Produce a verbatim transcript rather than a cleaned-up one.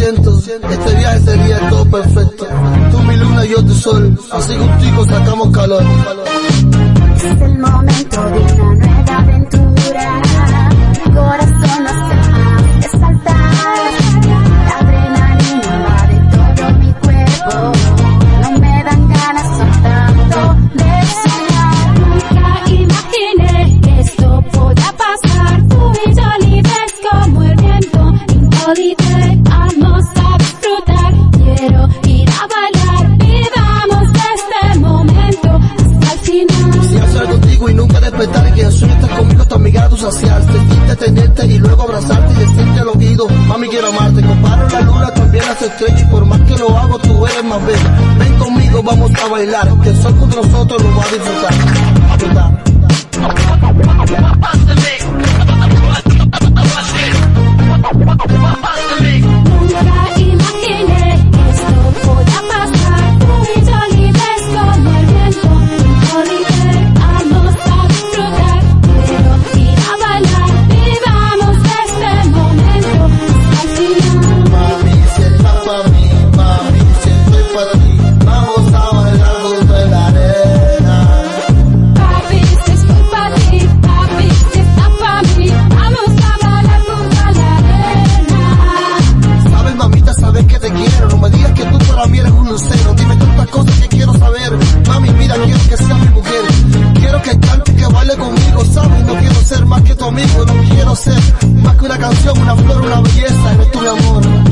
siento, este viaje sería todo perfecto. Tú mi luna y yo tu sol, así contigo sacamos calor. Es el momento de una nueva aventura. Mi corazón no hace más que saltar. La adrenalina va de todo mi cuerpo. No me dan ganas son tanto de soñar. Nunca imaginé que esto podía pasar. Tú y yo libres como el viento. Holiday, vamos a disfrutar. Quiero ir a bailar. Vivamos de este momento hasta el final. Quisiera estar contigo y nunca despertar, y que el sueño estar conmigo, tu amiga, tu saciar, sentirte, tenerte y luego abrazarte y decirte al oído, mami quiero amarte. Comparo la luna, también las estrellas, y por más que lo hago tú eres más bella. Ven conmigo, vamos a bailar, que el sol con nosotros lo va a disfrutar, disfrutar. Nunca imaginé que esto podía pasar. Tú y yo libres como el viento. Holiday, vamos a disfrutar. Quiero ir a bailar. Vivamos de este momento hasta el final. Mami, si estás pa' mí, mami, si estoy pa' ti, vamos a bailar junto en la arena. Papi, si estoy pa' ti, papi, si estás pa' mí, vamos a bailar junto a la arena. Sabes, mamita, sabes que te quiero, no me digas que tú para mí eres un lucero. Dime tantas cosas que quiero saber. Mami, mira, quiero que seas mi mujer. Quiero que cante, que baile conmigo, ¿sabes? No quiero ser más que tu amigo, no quiero ser más que una canción, una flor, una belleza. Eres tú mi amor.